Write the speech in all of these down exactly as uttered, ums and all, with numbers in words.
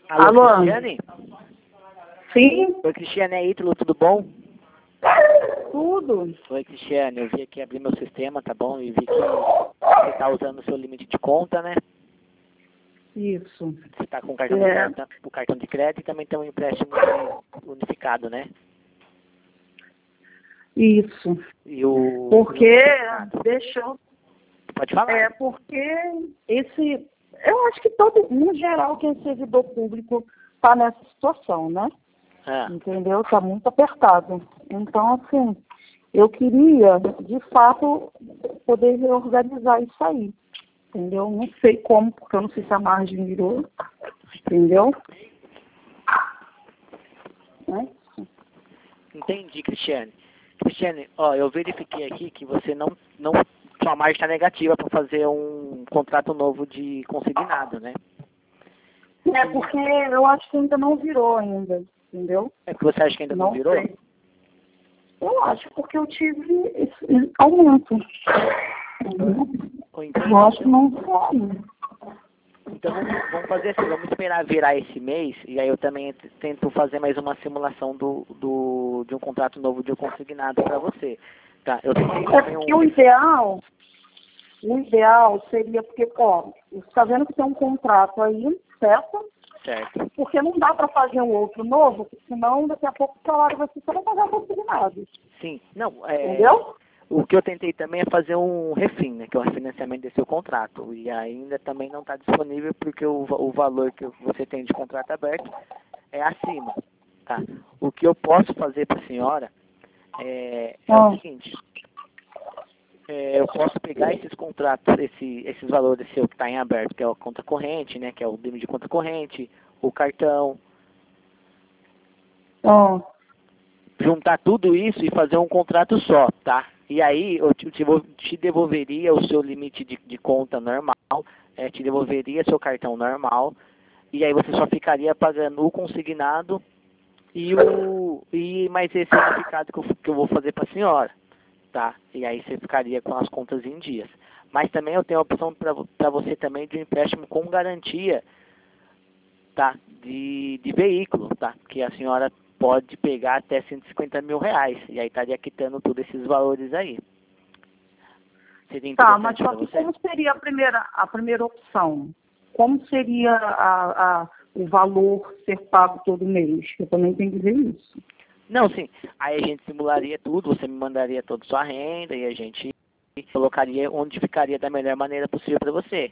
Alô, Alô? Cristiane? Sim, Oi, Cristiane, é Ítalo, tudo bom? tudo. Oi, Cristiane, eu vi aqui abrir meu sistema, tá bom? E vi que você está usando o seu limite de conta, né? Isso. Você está com o cartão, É. de, cartão, o cartão de crédito e também tem um empréstimo unificado, né? Isso. E o... Porque e o- deixou. Pode falar. É porque esse. Eu acho que todo, no geral, quem é servidor público está nessa situação, né? Ah, Entendeu? Está muito apertado. Então, assim, eu queria, de fato, poder reorganizar isso aí. Entendeu? Não sei como, porque eu não sei se a margem virou. Entendeu? Né? entendi, Cristiane. Cristiane, ó, eu verifiquei aqui que você não, não sua margem está negativa para fazer um contrato novo de consignado, né? É porque eu acho que ainda não virou ainda, entendeu? É porque você acha que ainda não, Não virou? sei. Eu acho porque eu tive esse aumento. Ou então, Eu acho que não foi. então vamos, vamos fazer assim, vamos esperar virar esse mês e aí eu também t- tento fazer mais uma simulação do, do, de um contrato novo de um consignado para você. Tá, eu tentei É também porque um... o ideal, o ideal seria porque, ó, você está vendo que tem um contrato aí, certo? Certo. Porque não dá para fazer um outro novo, porque senão daqui a pouco o salário vai ser só para pagar consignado. Sim, não, é... Entendeu? O que eu tentei também é fazer um refin, né, que é o refinanciamento desse seu contrato. E ainda também não está disponível porque o, va- o valor que você tem de contrato aberto é acima. Tá? O que eu posso fazer para a senhora é, é Ah. o seguinte. É, eu posso pegar esses contratos, esse, esses valores seu que está em aberto, que é a conta corrente, né, que é o limite de conta corrente, o cartão, Ah. juntar tudo isso e fazer um contrato só, tá? E aí eu te, te vou- te devolveria o seu limite de, de conta normal, é, te devolveria seu cartão normal, e aí você só ficaria pagando o consignado e o e mais esse unificado que eu, que eu vou fazer para a senhora, tá? E aí você ficaria com as contas em dias. Mas também eu tenho a opção para você também de um empréstimo com garantia, tá? De, de veículo, tá? Que a senhora pode pegar até cento e cinquenta mil reais. E aí estaria quitando todos esses valores aí. Seria Tá, mas interessante só para que você? como seria a primeira, a primeira opção? Como seria a, a, o valor ser pago todo mês? Eu também tenho que ver isso. Não, sim. Aí a gente simularia tudo, você me mandaria toda a sua renda e a gente colocaria onde ficaria da melhor maneira possível para você.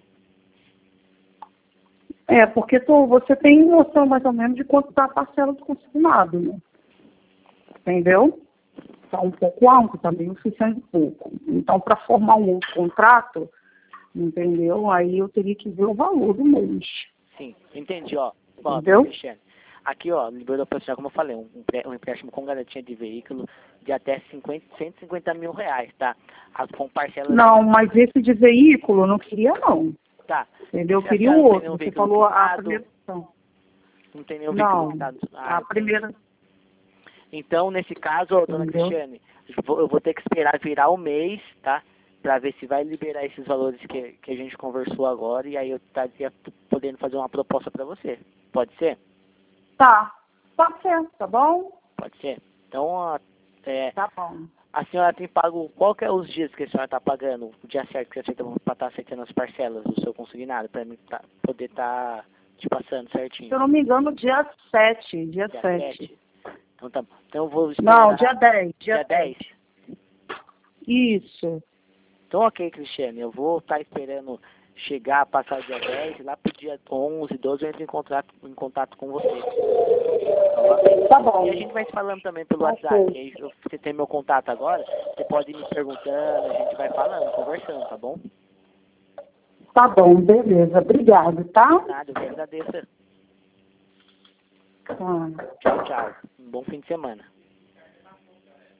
É, porque tu, você tem noção mais ou menos de quanto está a parcela do consignado, né? Entendeu? Está um pouco alto, está meio oficiando pouco. Então, para formar um outro contrato, entendeu? Aí eu teria que ver o valor do mês. Sim, entendi, ó. Ó, Entendeu? Cristiane, aqui, ó, liberou para senhora, como eu falei, um, um empréstimo com garantia de veículo de até cinquenta, cento e cinquenta mil reais, tá? As, com parcelas... Não, mas esse de veículo eu não queria, não. Tá. Entendeu? Eu Se a queria senhora um não tem outro. nenhum Você veículo falou a quitado, primeira opção. não tem nenhum veículo Não, quitado. Ah, a entendi. primeira, Então, nesse caso, ó, dona entendeu? Cristiane, eu vou, eu vou ter que esperar virar o mês, tá? Pra ver se vai liberar esses valores que, que a gente conversou agora e aí eu estaria podendo fazer uma proposta pra você. Pode ser? Tá, pode ser, tá bom? Pode ser. Então, ó, é, Tá bom. a senhora tem pago, qual que é os dias que a senhora está pagando? O dia certo que você aceita para estar aceitando as parcelas do seu consignado, para mim tá, poder estar te passando certinho. Se eu não me engano, dia sete, dia Dia sete. sete. Então tá bom. Então eu vou esperar. Não, dia dez. Dia dez. Isso. Então ok, Cristiane, eu vou estar esperando chegar, passar o dia dez, lá pro dia onze, doze eu entro em contato, em contato com você. Novamente. Tá bom. E a gente vai se falando também pelo Ok. WhatsApp. Aí eu- você tem meu contato agora, você pode ir me perguntando, a gente vai falando, conversando, tá bom? Tá bom, beleza. Obrigado, tá? Nada, eu que agradeço. Tá. Tchau, tchau. Um bom fim de semana.